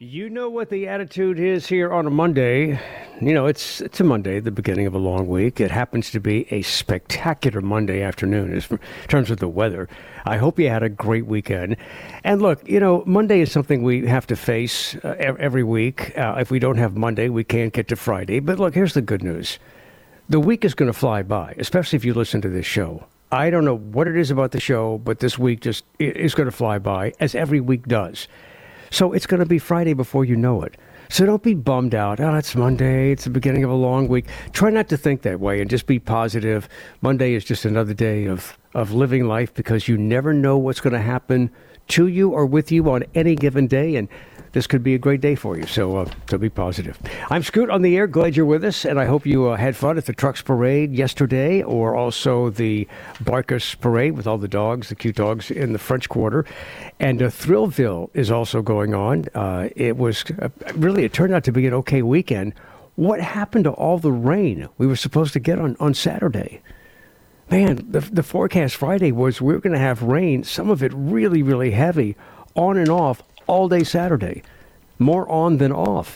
You know what the attitude is here on a Monday. You know, it's a Monday, the beginning of a long week. It happens to be a spectacular Monday afternoon in terms of the weather. I hope you had a great weekend. And look, you know, Monday is something we have to face every week. If we don't have Monday, we can't get to Friday. But look, here's the good news. The week is going to fly by, especially if you listen to this show. I don't know what it is about the show, but this week just is going to fly by, as every week does. So it's going to be Friday before you know it. So don't be bummed out. Oh, it's Monday. It's the beginning of a long week. Try not to think that way and just be positive. Monday is just another day of living life because you never know what's going to happen to you or with you on any given day. And this could be a great day for you. So be positive. I'm Scoot on the air. Glad you're with us. And I hope you had fun at the Trucks Parade yesterday, or also the Barkus Parade with all the dogs, the cute dogs in the French Quarter. And Thrillville is also going on. It was really, it turned out to be an okay weekend. What happened to all the rain we were supposed to get on Saturday? Man, the forecast Friday was we were going to have rain, some of it really, really heavy, on and off all day Saturday, more on than off.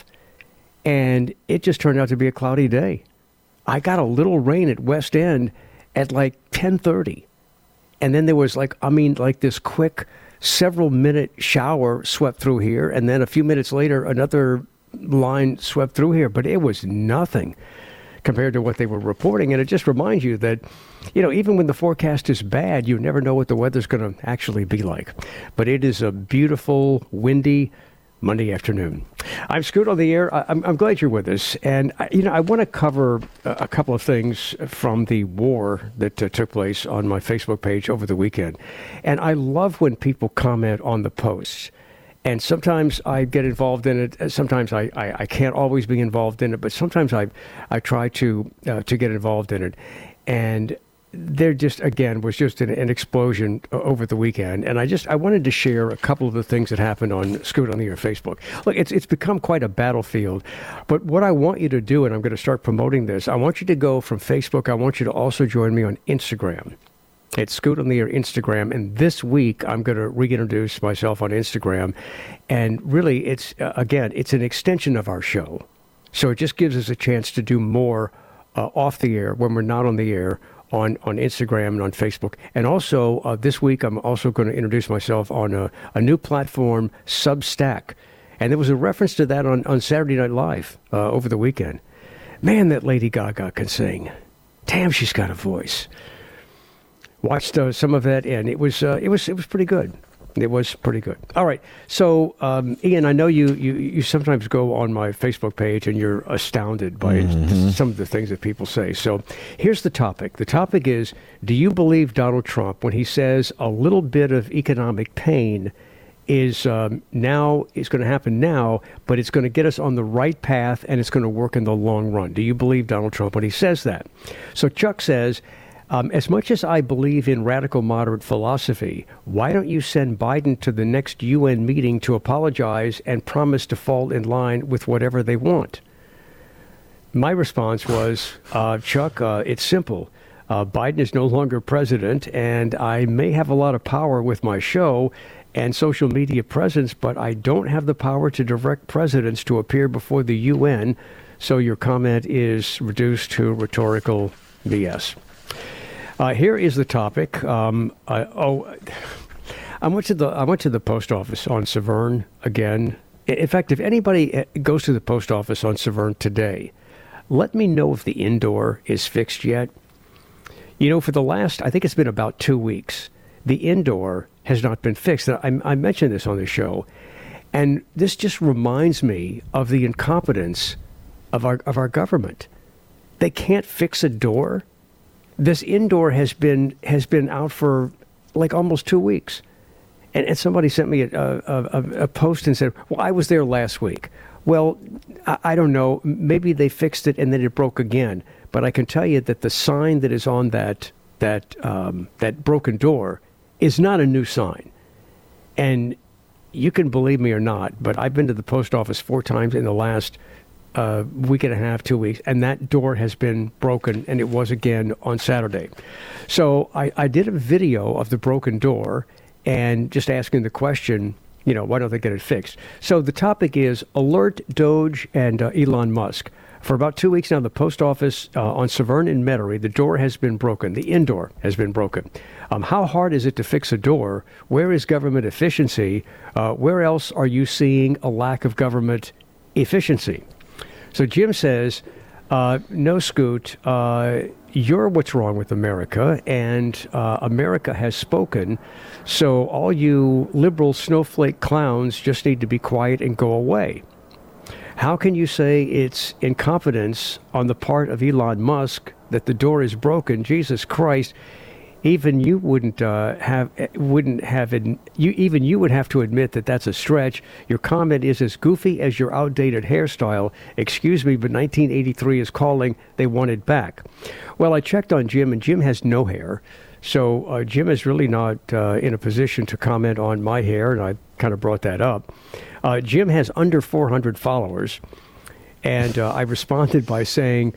And it just turned out to be a cloudy day. I got a little rain at West End at like 10:30. And then there was like this quick several minute shower swept through here. And then a few minutes later, another line swept through here, but it was nothing compared to what they were reporting. And it just reminds you that, you know, even when the forecast is bad, you never know what the weather's going to actually be like. But it is a beautiful, windy Monday afternoon. I'm Scoot on the air. I'm glad you're with us. And, I want to cover a couple of things from the war that took place on my Facebook page over the weekend. And I love when people comment on the posts. And sometimes I get involved in it. Sometimes I can't always be involved in it, but sometimes I try to get involved in it. And there just, again, was just an explosion over the weekend. And I wanted to share a couple of the things that happened on Scoot on the Air Facebook. Look, it's become quite a battlefield. But what I want you to do, and I'm going to start promoting this, I want you to go from Facebook. I want you to also join me on Instagram. It's Scoot on the Air Instagram, and this week I'm going to reintroduce myself on Instagram. And really, it's an extension of our show. So it just gives us a chance to do more off the air when we're not on the air on Instagram and on Facebook. And also, this week I'm also going to introduce myself on a new platform, Substack. And there was a reference to that on Saturday Night Live over the weekend. Man, that Lady Gaga can sing. Damn, she's got a voice. Watched some of that, and it was pretty good. It was pretty good. All right. So, Ian, I know you sometimes go on my Facebook page and you're astounded by some of the things that people say. So here's the topic. The topic is, do you believe Donald Trump when he says a little bit of economic pain is going to happen now, but it's going to get us on the right path and it's going to work in the long run? Do you believe Donald Trump when he says that? So Chuck says, as much as I believe in radical moderate philosophy, why don't you send Biden to the next UN meeting to apologize and promise to fall in line with whatever they want? My response was, Chuck, it's simple. Biden is no longer president, and I may have a lot of power with my show and social media presence, but I don't have the power to direct presidents to appear before the UN. So your comment is reduced to rhetorical BS. Here is the topic. I went to the post office on Severn again. In fact, if anybody goes to the post office on Severn today, let me know if the indoor is fixed yet. You know, for the last, I think it's been about 2 weeks, the indoor has not been fixed. I mentioned this on the show, and this just reminds me of the incompetence of our government. They can't fix a door. This indoor has been out for like almost 2 weeks. And somebody sent me a post and said, well, I was there last week. Well, I don't know. Maybe they fixed it and then it broke again. But I can tell you that the sign that is on that broken door is not a new sign. And you can believe me or not, but I've been to the post office 4 times in the last week and a half, 2 weeks, and that door has been broken, and it was again on Saturday. So I did a video of the broken door and just asking the question, why don't they get it fixed? So the topic is alert Doge and Elon Musk. For about 2 weeks now, the post office on Severn and Metairie, the door has been broken. The indoor has been broken. How hard is it to fix a door? Where is government efficiency? Where else are you seeing a lack of government efficiency? So Jim says, no, Scoot, you're what's wrong with America, and America has spoken. So all you liberal snowflake clowns just need to be quiet and go away. How can you say it's incompetence on the part of Elon Musk that the door is broken? Jesus Christ, even you would have to admit that that's a stretch. Your comment is as goofy as your outdated hairstyle. Excuse me, but 1983 is calling. They want it back. Well, I checked on Jim, and Jim has no hair. So Jim is really not in a position to comment on my hair, and I kind of brought that up. Jim has under 400 followers, and I responded by saying,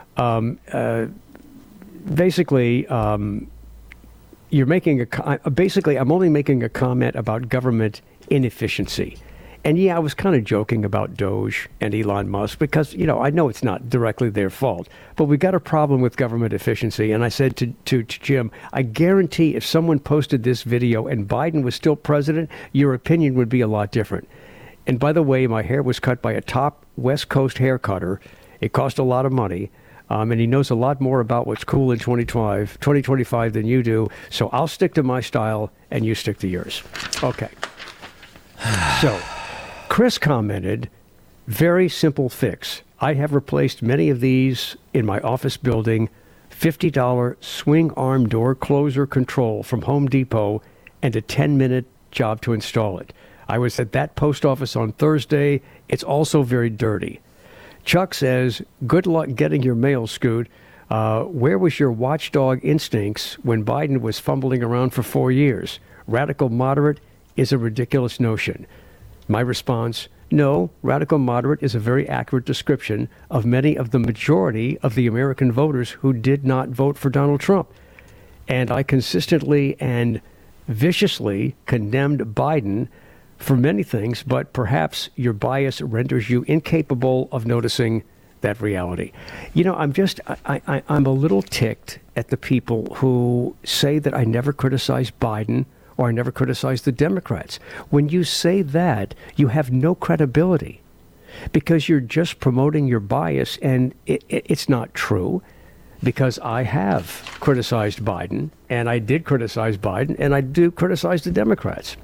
basically, you're making I'm only making a comment about government inefficiency. And yeah, I was kind of joking about Doge and Elon Musk because, I know it's not directly their fault, but we got a problem with government efficiency. And I said to Jim, I guarantee if someone posted this video and Biden was still president, your opinion would be a lot different. And by the way, my hair was cut by a top West Coast hair cutter. It cost a lot of money. And he knows a lot more about what's cool in 2025 than you do. So I'll stick to my style and you stick to yours. Okay. So Chris commented, very simple fix. I have replaced many of these in my office building. $50 swing arm door closer control from Home Depot and a 10-minute job to install it. I was at that post office on Thursday. It's also very dirty. Chuck says, good luck getting your mail, Scoot. Where was your watchdog instincts when Biden was fumbling around for 4 years? Radical moderate is a ridiculous notion. My response, no, radical moderate is a very accurate description of many of the majority of the American voters who did not vote for Donald Trump. And I consistently and viciously condemned Biden for many things, but perhaps your bias renders you incapable of noticing that reality. I'm a little ticked at the people who say that I never criticized Biden or I never criticized the Democrats. When you say that, you have no credibility because you're just promoting your bias, and it's not true, because I have criticized Biden, and I did criticize Biden, and I do criticize the Democrats.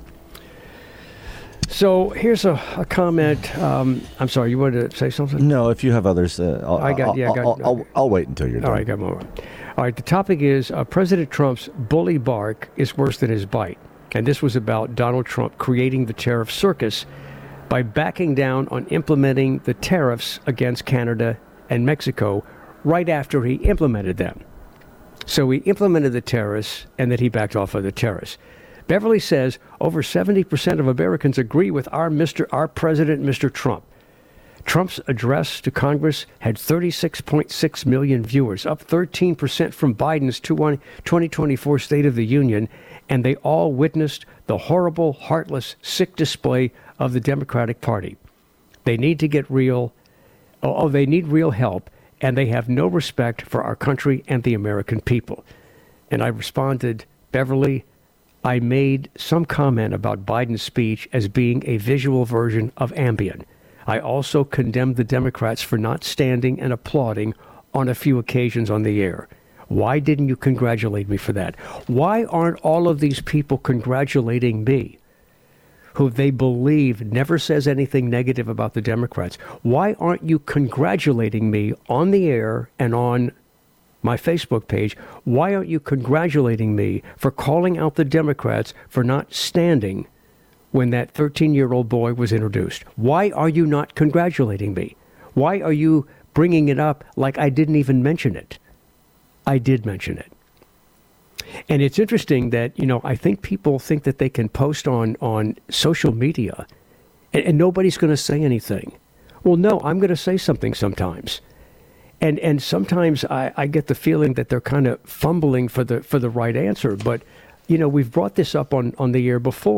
So here's a comment. I'm sorry, you wanted to say something? No, if you have others, I'll wait until you're done. All right, got more. All right, the topic is President Trump's bully bark is worse than his bite. And this was about Donald Trump creating the tariff circus by backing down on implementing the tariffs against Canada and Mexico right after he implemented them. So he implemented the tariffs, and then he backed off of the tariffs. Beverly says over 70% of Americans agree with our president, Mr. Trump. Trump's address to Congress had 36.6 million viewers, up 13% from Biden's 2024 State of the Union, and they all witnessed the horrible, heartless, sick display of the Democratic Party. They need to get real. They need real help, and they have no respect for our country and the American people. And I responded, Beverly, I made some comment about Biden's speech as being a visual version of Ambien. I also condemned the Democrats for not standing and applauding on a few occasions on the air. Why didn't you congratulate me for that? Why aren't all of these people congratulating me, who they believe never says anything negative about the Democrats? Why aren't you congratulating me on the air and on my Facebook page? Why aren't you congratulating me for calling out the Democrats for not standing when that 13-year-old boy was introduced? Why are you not congratulating me? Why are you bringing it up like I didn't even mention it? I did mention it. And it's interesting that, I think people think that they can post on social media and nobody's going to say anything. Well, no, I'm going to say something sometimes. And sometimes I get the feeling that they're kind of fumbling for the right answer. But, we've brought this up on the air before.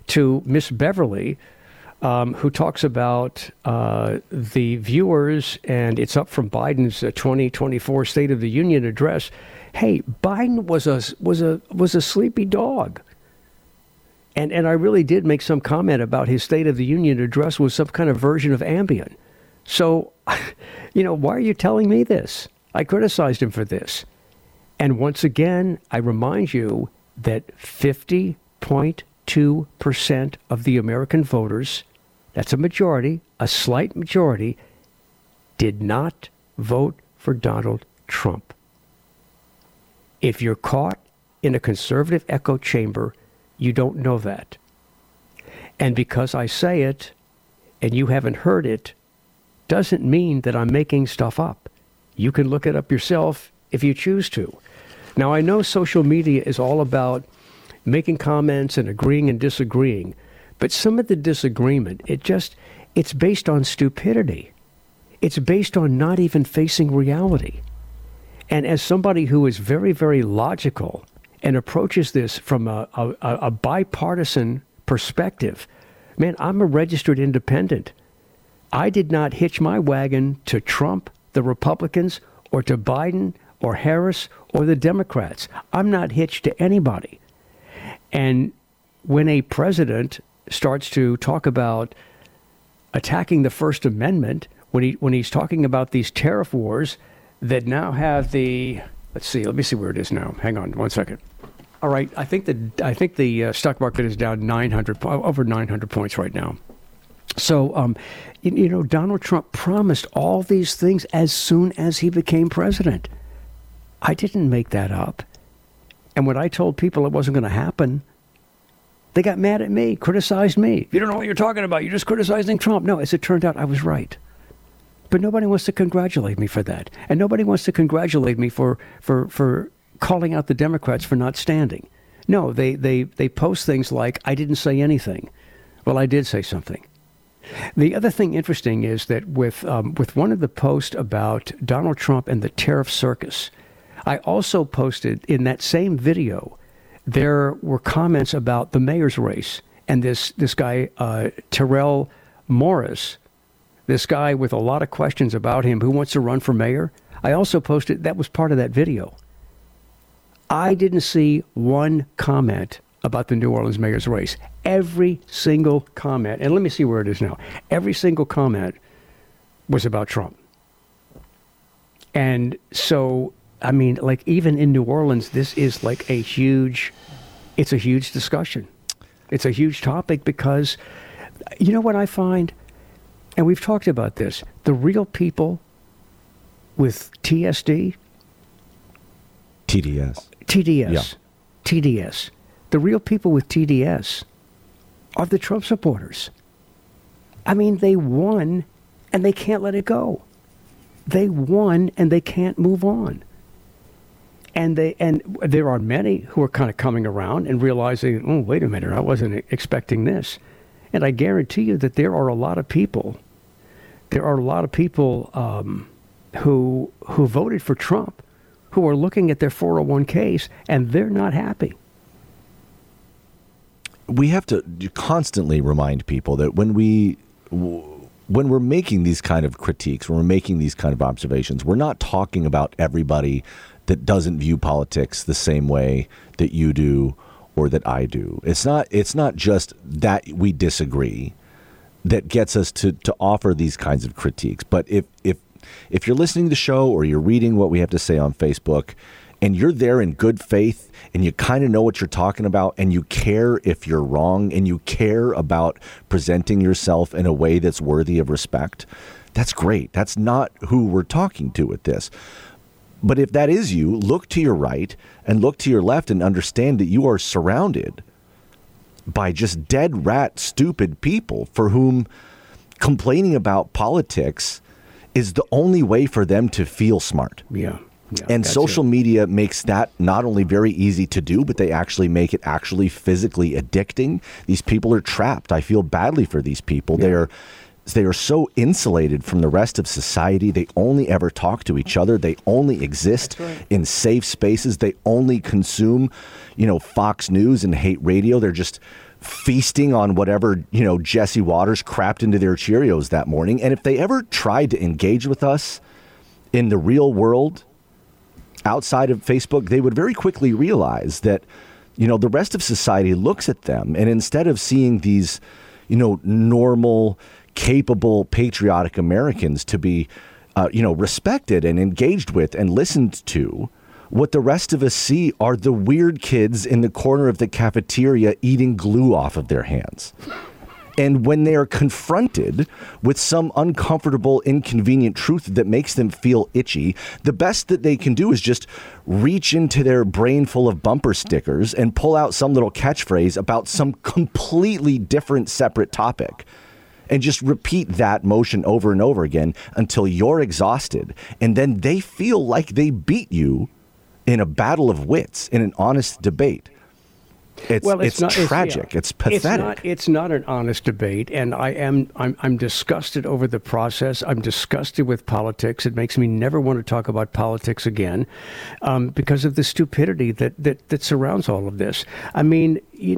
to Miss Beverly, who talks about the viewers, and it's up from Biden's 2024 State of the Union address. Hey, Biden was a sleepy dog. And I really did make some comment about his State of the Union address was some kind of version of Ambien. So, why are you telling me this? I criticized him for this. And once again, I remind you that 50.2% of the American voters, that's a majority, a slight majority, did not vote for Donald Trump. If you're caught in a conservative echo chamber, you don't know that. And because I say it and you haven't heard it, doesn't mean that I'm making stuff up. You can look it up yourself if you choose to. Now, I know social media is all about making comments and agreeing and disagreeing, but some of the disagreement, it's based on stupidity. It's based on not even facing reality. And as somebody who is very, very logical and approaches this from a bipartisan perspective, man, I'm a registered independent. I did not hitch my wagon to Trump, the Republicans, or to Biden or Harris or the Democrats. I'm not hitched to anybody. And when a president starts to talk about attacking the First Amendment, when he's talking about these tariff wars that now have let me see where it is now. Hang on 1 second. All right, I think the stock market is down over 900 points right now. So, Donald Trump promised all these things as soon as he became president. I didn't make that up. And when I told people it wasn't going to happen, they got mad at me, criticized me. You don't know what you're talking about. You're just criticizing Trump. No, as it turned out, I was right. But nobody wants to congratulate me for that. And nobody wants to congratulate me for calling out the Democrats for not standing. No, they post things like, I didn't say anything. Well, I did say something. The other thing interesting is that with one of the posts about Donald Trump and the tariff circus, I also posted in that same video, there were comments about the mayor's race and this guy, Terrell Morris, this guy with a lot of questions about him who wants to run for mayor. I also posted, that was part of that video. I didn't see one comment about the New Orleans mayor's race. Every single comment, and let me see where it is now. Every single comment was about Trump. And so, I mean, like even in New Orleans, this is like it's a huge discussion. It's a huge topic because, you know what I find? And we've talked about this. The real people with TSD. TDS. Yeah. TDS. The real people with TDS are the Trump supporters. I mean, they won and they can't let it go. They won and they can't move on. And there are many who are kind of coming around and realizing, oh, wait a minute, I wasn't expecting this. And I guarantee you that there are a lot of people who voted for Trump who are looking at their 401ks and they're not happy. We have to constantly remind people that when we're making these kind of critiques, when we're making these kind of observations, we're not talking about everybody that doesn't view politics the same way that you do or that I do. It's not just that we disagree that gets us to offer these kinds of critiques. But if you're listening to the show or you're reading what we have to say on Facebook and you're there in good faith and you kind of know what you're talking about and you care if you're wrong and you care about presenting yourself in a way that's worthy of respect, that's great. That's not who we're talking to with this. But if that is you, look to your right and look to your left and understand that you are surrounded by just dead rat stupid people for whom complaining about politics is the only way for them to feel smart. Yeah. And social media makes that not only very easy to do, but they actually make it actually physically addicting. These people are trapped. I feel badly for these people. Yeah. They are so insulated from the rest of society. They only ever talk to each other. They only exist in safe spaces. They only consume, Fox News and hate radio. They're just feasting on whatever, Jesse Waters crapped into their Cheerios that morning. And if they ever tried to engage with us in the real world outside of Facebook, they would very quickly realize that, the rest of society looks at them, and instead of seeing these, normal, capable, patriotic Americans to be, respected and engaged with and listened to, what the rest of us see are the weird kids in the corner of the cafeteria eating glue off of their hands. And when they are confronted with some uncomfortable, inconvenient truth that makes them feel itchy, the best that they can do is just reach into their brain full of bumper stickers and pull out some little catchphrase about some completely different, separate topic. And just repeat that motion over and over again until you're exhausted. And then they feel like they beat you in a battle of wits, in an honest debate. It's tragic. It's pathetic. It's not an honest debate, and I'm disgusted over the process. I'm disgusted with politics. It makes me never want to talk about politics again, because of the stupidity that surrounds all of this. I mean, you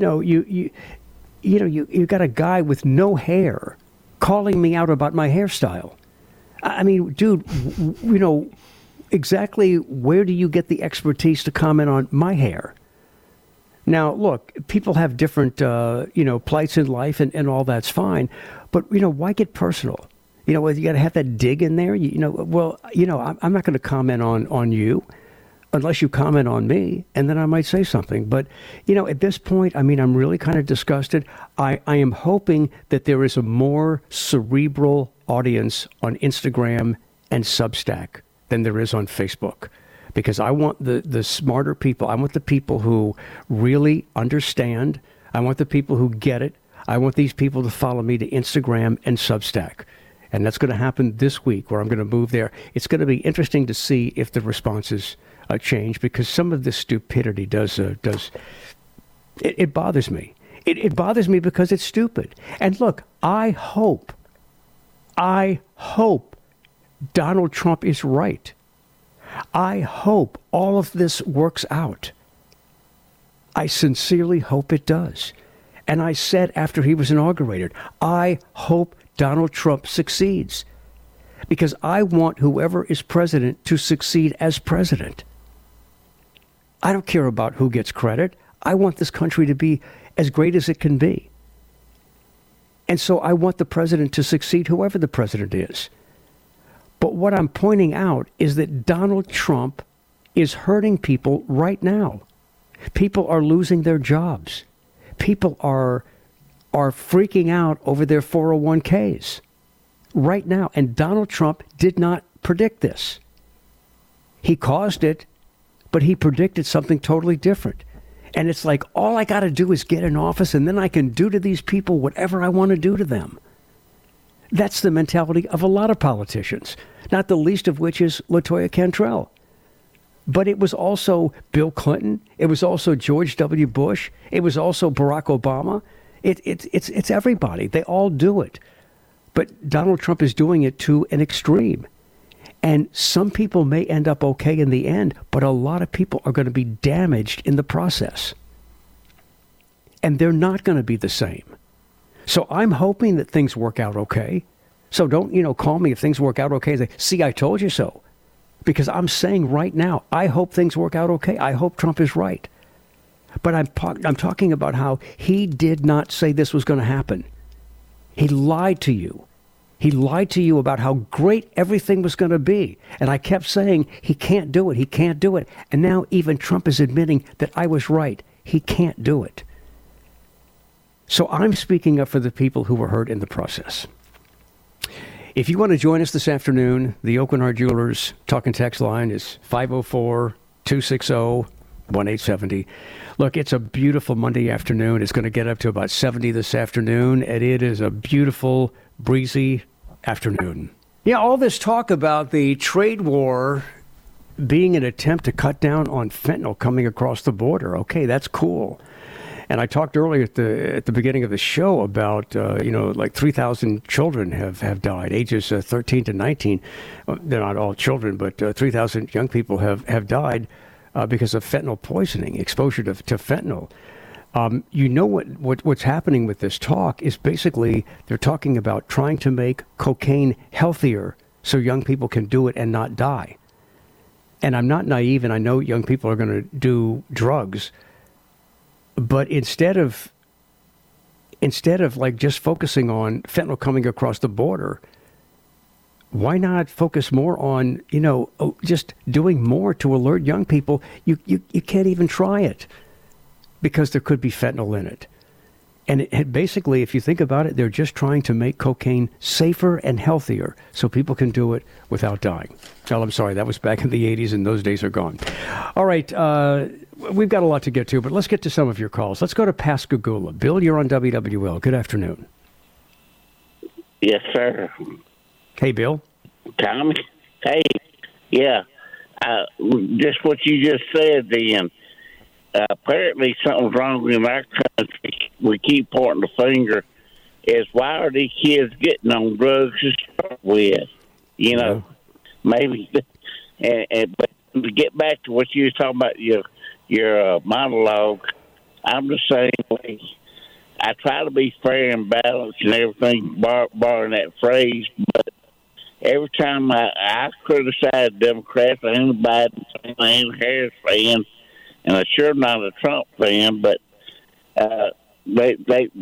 got a guy with no hair calling me out about my hairstyle. I mean, dude, exactly where do you get the expertise to comment on my hair? Now, look, people have different, plights in life, and all that's fine. But, why get personal? You got to have that dig in there. I'm not going to comment on you unless you comment on me, and then I might say something. But, at this point, I mean, I'm really kind of disgusted. I am hoping that there is a more cerebral audience on Instagram and Substack than there is on Facebook. Because I want the smarter people. I want the people who really understand. I want the people who get it. I want these people to follow me to Instagram and Substack. And that's going to happen this week, where I'm going to move there. It's going to be interesting to see if the responses change, because some of this stupidity does it bothers me. It bothers me because it's stupid. And look, I hope Donald Trump is right. I hope all of this works out. I sincerely hope it does. And I said after he was inaugurated, I hope Donald Trump succeeds, because I want whoever is president to succeed as president. I don't care about who gets credit. I want this country to be as great as it can be. And so I want the president to succeed, whoever the president is. But what I'm pointing out is that Donald Trump is hurting people right now. People are losing their jobs. People are freaking out over their 401ks right now. And Donald Trump did not predict this. He caused it, but he predicted something totally different. And it's like, all I got to do is get in office, and then I can do to these people whatever I want to do to them. That's the mentality of a lot of politicians, not the least of which is LaToya Cantrell. But it was also Bill Clinton. It was also George W. Bush. It was also Barack Obama. It's everybody. They all do it. But Donald Trump is doing it to an extreme. And some people may end up okay in the end, but a lot of people are going to be damaged in the process. And they're not going to be the same. So I'm hoping that things work out okay. So don't, call me if things work out okay. Say, see, I told you so. Because I'm saying right now, I hope things work out okay. I hope Trump is right. But I'm talking about how he did not say this was going to happen. He lied to you. He lied to you about how great everything was going to be. And I kept saying, he can't do it. He can't do it. And now even Trump is admitting that I was right. He can't do it. So I'm speaking up for the people who were hurt in the process. If you want to join us this afternoon, the Aucoin Hart Jewelers talk and text line is 504-260-1870. Look, it's a beautiful Monday afternoon. It's going to get up to about 70 this afternoon, and it is a beautiful, breezy afternoon. Yeah, all this talk about the trade war being an attempt to cut down on fentanyl coming across the border. Okay, that's cool. And I talked earlier at the beginning of the show about, like 3,000 children have died, ages 13 to 19. They're not all children, but 3,000 young people have died because of fentanyl poisoning, exposure to fentanyl. You know what's happening with this talk is basically they're talking about trying to make cocaine healthier so young people can do it and not die. And I'm not naive, and I know young people are going to do drugs, but instead of like just focusing on fentanyl coming across the border, why not focus more on, just doing more to alert young people? You can't even try it because there could be fentanyl in it. And basically, if you think about it, they're just trying to make cocaine safer and healthier so people can do it without dying. Well, I'm sorry, that was back in the 80s and those days are gone. All right, we've got a lot to get to, but let's get to some of your calls. Let's go to Pascagoula. Bill, you're on WWL. Good afternoon. Yes, sir. Hey, Bill. Tommy? Hey, yeah. Just what you just said then. Apparently something's wrong in our country. We keep pointing the finger. Is why are these kids getting on drugs to start with? Maybe. But to get back to what you were talking about, your monologue, I'm the same way. I try to be fair and balanced and everything, barring that phrase, but every time I criticize Democrats, I ain't a Biden fan, I ain't a Harris fan, and I'm sure not a Trump fan, but they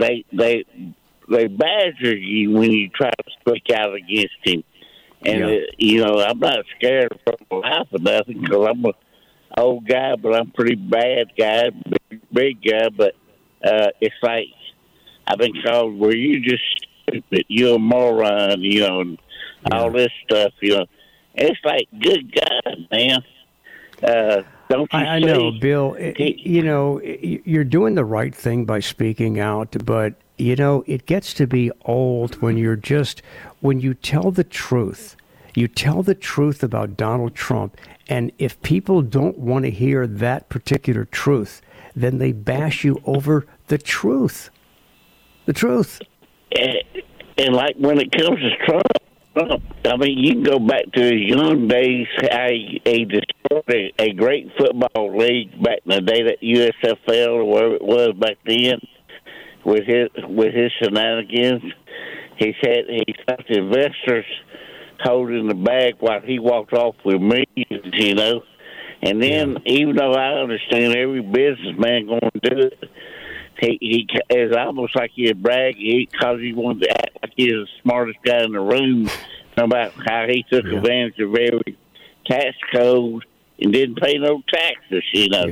badger you when you try to speak out against him. And, I'm not scared from life or nothing because I'm an old guy, but I'm a pretty bad guy, big guy, but it's like I've been called, well, you just stupid, you're a moron, and all this stuff, And it's like, good God, man. Don't you I know, Bill, you're doing the right thing by speaking out, but, it gets to be old when when you tell the truth. You tell the truth about Donald Trump, and if people don't want to hear that particular truth, then they bash you over the truth. The truth. And like when it comes to Trump, I mean, you can go back to his young days, how he destroyed a great football league back in the day, that USFL or whatever it was back then, with his shenanigans. He stopped investors holding the bag while he walked off with millions, And then, even though I understand every businessman going to do it, he it's almost like he's bragging because he wanted to act like he's the smartest guy in the room about how he took advantage of every tax code and didn't pay no taxes,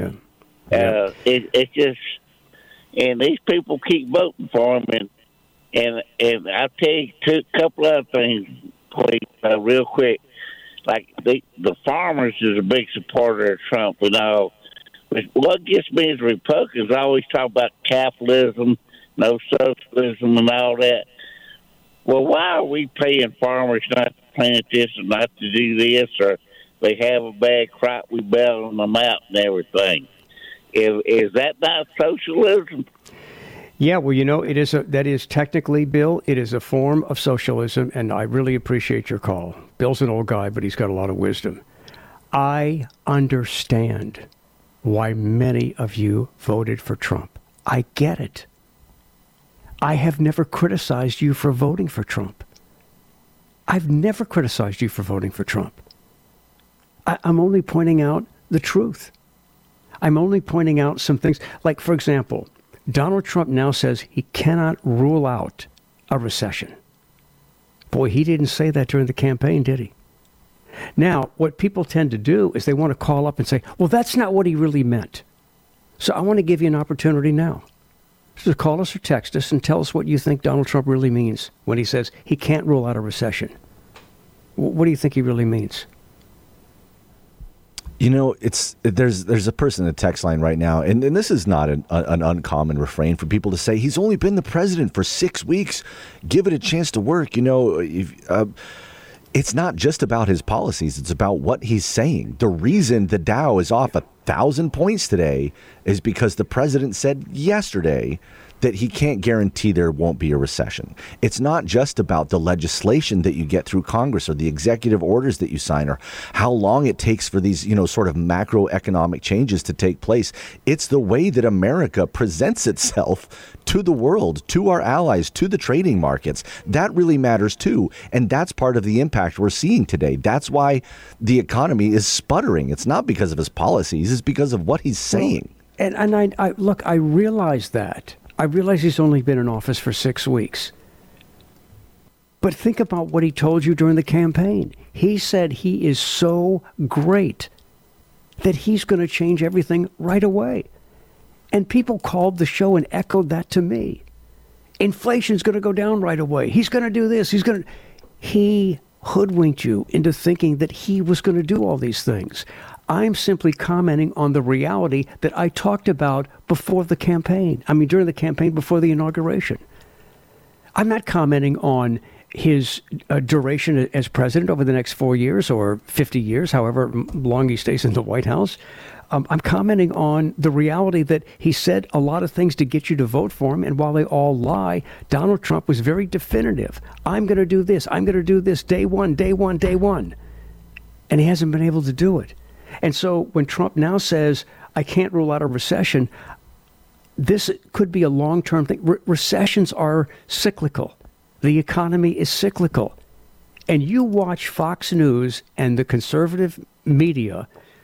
It's just, and these people keep voting for him, and I'll tell you a couple other things, please, real quick. Like the farmers is a big supporter of Trump and all. But what gets me is Republicans always talk about capitalism, no socialism, and all that. Well, why are we paying farmers not to plant this and not to do this, or they have a bad crop, we bail them out and everything? Is that not socialism? Yeah, well, that is technically, Bill, it is a form of socialism, and I really appreciate your call. Bill's an old guy, but he's got a lot of wisdom. I understand why many of you voted for Trump. I get it. I have never criticized you for voting for Trump. I've never criticized you for voting for Trump. I'm only pointing out the truth. I'm only pointing out some things. Like, for example, Donald Trump now says he cannot rule out a recession. Boy, he didn't say that during the campaign, did he? Now, what people tend to do is they want to call up and say, well, that's not what he really meant. So I want to give you an opportunity now. So call us or text us and tell us what you think Donald Trump really means when he says he can't rule out a recession. What do you think he really means? There's a person in the text line right now, and this is not an uncommon refrain for people to say, he's only been the president for 6 weeks. Give it a chance to work. It's not just about his policies. It's about what he's saying. The reason the Dow is off 1,000 points today is because the president said yesterday that he can't guarantee there won't be a recession. It's not just about the legislation that you get through Congress or the executive orders that you sign or how long it takes for these, sort of macroeconomic changes to take place. It's the way that America presents itself to the world, to our allies, to the trading markets. That really matters too. And that's part of the impact we're seeing today. That's why the economy is sputtering. It's not because of his policies, it's because of what he's saying. And I look, I realize that. I realize he's only been in office for 6 weeks. But think about what he told you during the campaign. He said he is so great that he's going to change everything right away. And people called the show and echoed that to me. Inflation's going to go down right away. He's going to do this. He hoodwinked you into thinking that he was going to do all these things. I'm simply commenting on the reality that I talked about before the campaign. I mean, during the campaign before the inauguration. I'm not commenting on his duration as president over the next 4 years or 50 years, however long he stays in the White House. I'm commenting on the reality that he said a lot of things to get you to vote for him. And while they all lie, Donald Trump was very definitive. I'm going to do this. I'm going to do this day one, day one, day one. And he hasn't been able to do it. And so when Trump now says, I can't rule out a recession, this could be a long-term thing. Recessions are cyclical. The economy is cyclical. And you watch Fox News and the conservative media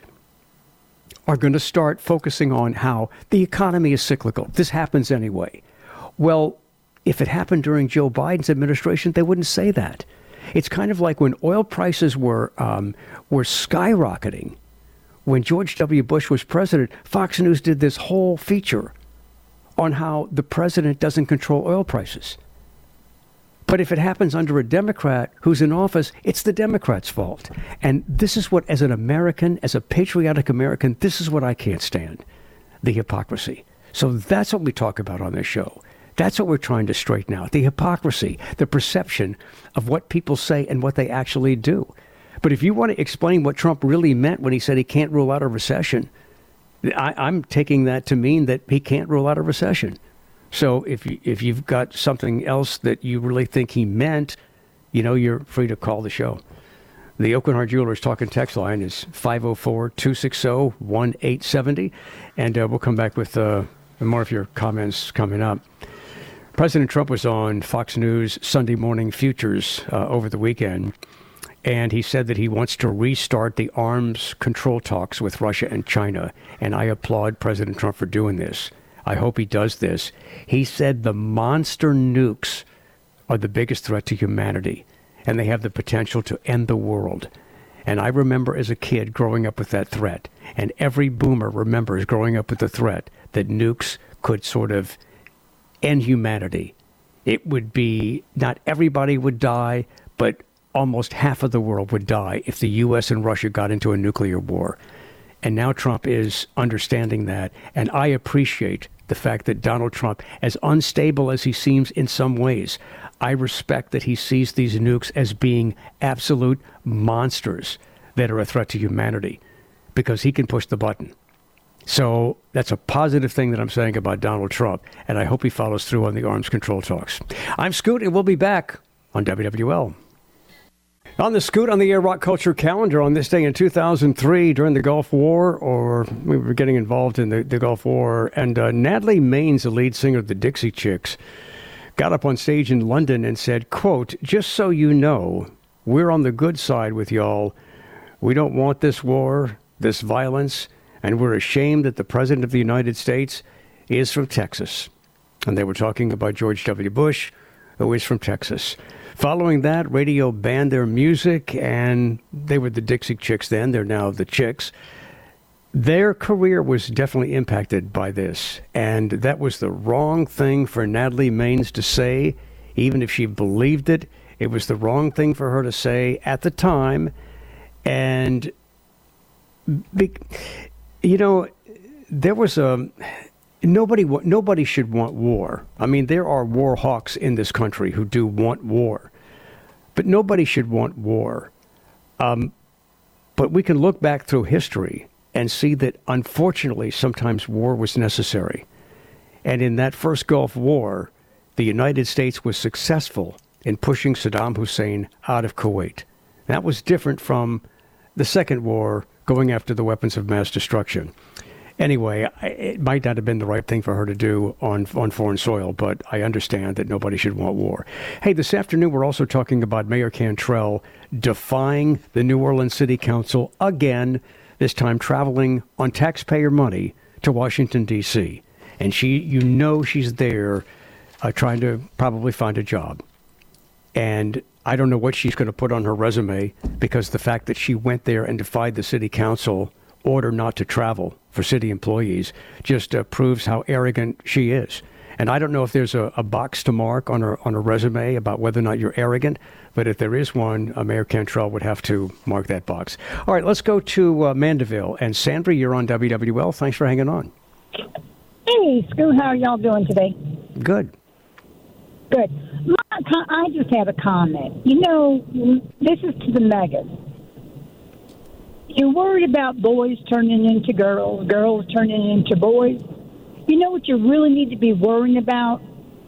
are going to start focusing on how the economy is cyclical. This happens anyway. Well, if it happened during Joe Biden's administration, they wouldn't say that. It's kind of like when oil prices were skyrocketing. When George W. Bush was president, Fox News did this whole feature on how the president doesn't control oil prices. But if it happens under a Democrat who's in office, it's the Democrats' fault. And this is what, as an American, as a patriotic American, this is what I can't stand, the hypocrisy. So that's what we talk about on this show. That's what we're trying to straighten out, the hypocrisy, the perception of what people say and what they actually do. But if you want to explain what Trump really meant when he said he can't rule out a recession, I'm taking that to mean that he can't rule out a recession. So if you've got something else that you really think he meant, you're free to call the show. The Oakland Heart Jewelers talking text line is 504-260-1870. And we'll come back with more of your comments coming up. President Trump was on Fox News Sunday Morning Futures over the weekend. And he said that he wants to restart the arms control talks with Russia and China. And I applaud President Trump for doing this. I hope he does this. He said the monster nukes are the biggest threat to humanity, and they have the potential to end the world. And I remember as a kid growing up with that threat, and every boomer remembers growing up with the threat that nukes could sort of end humanity. It would be, not everybody would die, but almost half of the world would die if the U.S. and Russia got into a nuclear war. And now Trump is understanding that. And I appreciate the fact that Donald Trump, as unstable as he seems in some ways, I respect that he sees these nukes as being absolute monsters that are a threat to humanity because he can push the button. So that's a positive thing that I'm saying about Donald Trump. And I hope he follows through on the arms control talks. I'm Scoot, and we'll be back on WWL. On the Scoot on the Air Rock Culture calendar on this day in 2003 during the Gulf War, or we were getting involved in the Gulf War, and Natalie Maines, the lead singer of the Dixie Chicks, got up on stage in London and said, quote, "Just so you know, we're on the good side with y'all. We don't want this war, this violence, and we're ashamed that the President of the United States is from Texas." And they were talking about George W. Bush, who is from Texas. Following that, radio banned their music, and they were the Dixie Chicks then. They're now the Chicks. Their career was definitely impacted by this, and that was the wrong thing for Natalie Maines to say. Even if she believed it, it was the wrong thing for her to say at the time. And, there was a... Nobody should want war. I mean, there are war hawks in this country who do want war, but nobody should want war. But we can look back through history and see that, unfortunately, sometimes war was necessary. And in that first Gulf War, the United States was successful in pushing Saddam Hussein out of Kuwait. That was different from the Second War, going after the weapons of mass destruction. Anyway, it might not have been the right thing for her to do on foreign soil, but I understand that nobody should want war. Hey, this afternoon we're also talking about Mayor Cantrell defying the New Orleans City Council again, this time traveling on taxpayer money to Washington, D.C. And she's there trying to probably find a job. And I don't know what she's going to put on her resume, because the fact that she went there and defied the city council order not to travel for city employees just proves how arrogant she is. And I don't know if there's a box to mark on a resume about whether or not you're arrogant, but if there is one, Mayor Cantrell would have to mark that box. All right, let's go to Mandeville. And Sandra, you're on WWL. Thanks for hanging on. Hey, Scoot, how are y'all doing today? Good. Good. I just have a comment. You know, this is to the megas. You're worried about boys turning into girls, girls turning into boys. You know what you really need to be worrying about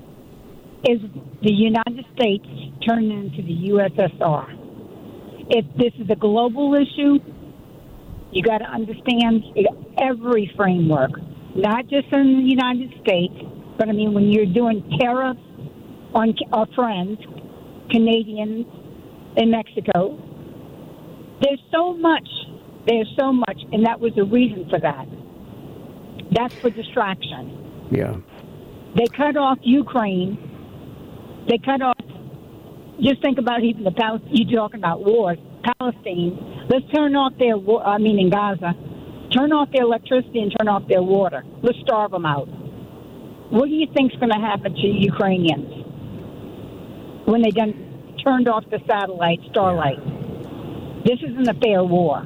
is the United States turning into the USSR. If this is a global issue, you got to understand every framework, not just in the United States, but I mean when you're doing tariffs on our friends, Canadians in Mexico, there's so much, and that was the reason for that. That's for distraction. Yeah. They cut off Ukraine. They cut off, just think about even you talking about wars, Palestine. Let's turn off their, in Gaza, turn off their electricity and turn off their water. Let's starve them out. What do you think's going to happen to Ukrainians when they turned off the satellite, Starlight? This isn't a fair war.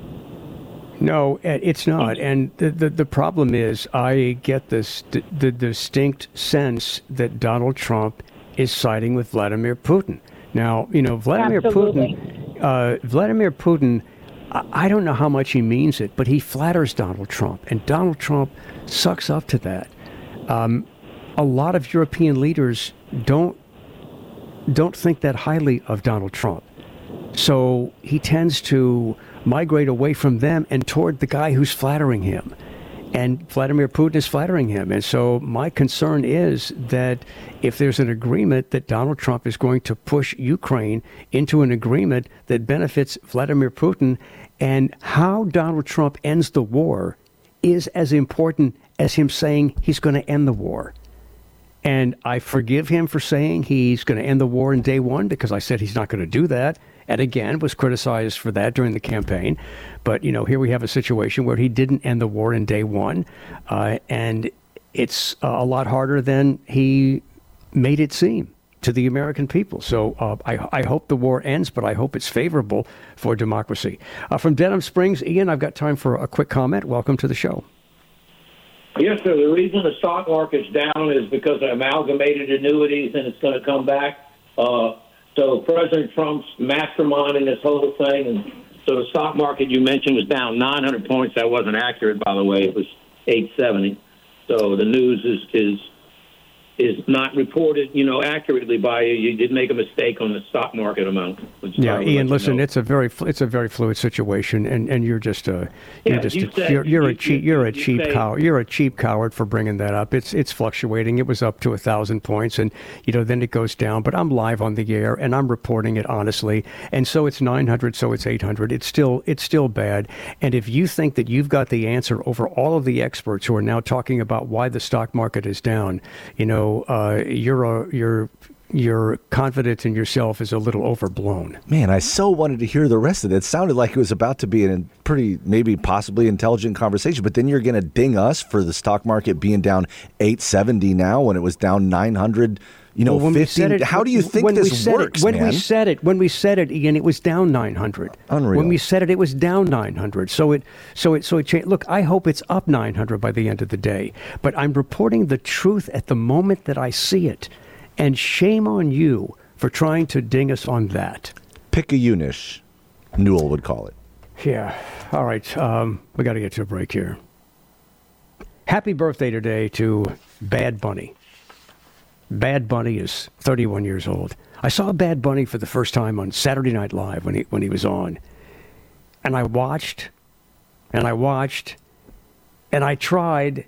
No, it's not. And the problem is, I get the distinct sense that Donald Trump is siding with Vladimir Putin. Now, Vladimir Putin, I don't know how much he means it, but he flatters Donald Trump, and Donald Trump sucks up to that. A lot of European leaders don't think that highly of Donald Trump. So he tends to migrate away from them and toward the guy who's flattering him. And Vladimir Putin is flattering him. And so my concern is that if there's an agreement that Donald Trump is going to push Ukraine into an agreement that benefits Vladimir Putin, and how Donald Trump ends the war is as important as him saying he's going to end the war. And I forgive him for saying he's going to end the war in day one, because I said he's not going to do that. And again, was criticized for that during the campaign. But, here we have a situation where he didn't end the war in day one. And it's a lot harder than he made it seem to the American people. So I hope the war ends, but I hope it's favorable for democracy. From Denham Springs, Ian, I've got time for a quick comment. Welcome to the show. Yes, sir. The reason the stock market's down is because of amalgamated annuities, and it's going to come back. So President Trump's masterminding this whole thing, and so the stock market you mentioned was down 900 points. That wasn't accurate, by the way. It was 870. So the news is not reported, accurately by you. You did make a mistake on the stock market amount. Yeah, Ian, listen, it's a very fluid situation, and you're a cheap coward for bringing that up. It's fluctuating. It was up to 1,000 points, and then it goes down. But I'm live on the air, and I'm reporting it honestly. And so it's 900, so it's 800. It's still bad. And if you think that you've got the answer over all of the experts who are now talking about why the stock market is down, your confidence in yourself is a little overblown. Man, I so wanted to hear the rest of it. It sounded like it was about to be a pretty, maybe possibly intelligent conversation, but then you're going to ding us for the stock market being down 870 now when it was down 900. 50. How do you think this works, man? When we said it, Ian, it was down 900. Unreal. When we said it was down 900. So it changed. Look, I hope it's up 900 by the end of the day. But I'm reporting the truth at the moment that I see it. And shame on you for trying to ding us on that. Pick-a-unish, Newell would call it. Yeah. All right. We got to get to a break here. Happy birthday today to Bad Bunny. Bad Bunny is 31 years old. I saw Bad Bunny for the first time on Saturday Night Live when he was on. And I watched, and I watched, and I tried,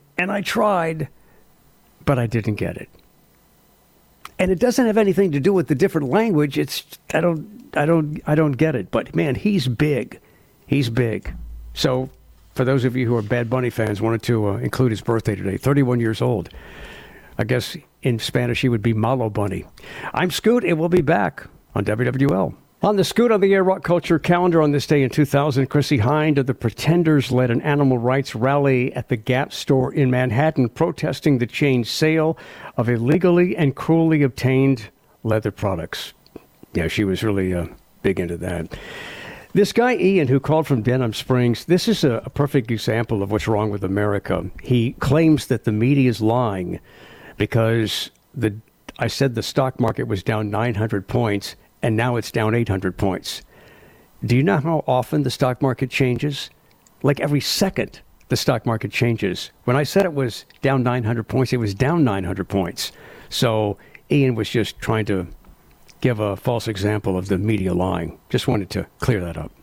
but I didn't get it. And it doesn't have anything to do with the different language. It's I don't get it. But man, he's big. He's big. So for those of you who are Bad Bunny fans, wanted to include his birthday today. 31 years old. I guess in Spanish he would be Malo Bunny. I'm Scoot, and we'll be back on WWL. On the Scoot on the Air Rock Culture calendar on this day in 2000, Chrissie Hynde of the Pretenders led an animal rights rally at the Gap store in Manhattan, protesting the chain's sale of illegally and cruelly obtained leather products. Yeah, she was really big into that. This guy, Ian, who called from Denham Springs, this is a perfect example of what's wrong with America. He claims that the media is lying because I said the stock market was down 900 points, and now it's down 800 points. Do you know how often the stock market changes? Like every second, the stock market changes. When I said it was down 900 points, it was down 900 points. So Ian was just trying to give a false example of the media lying. Just wanted to clear that up.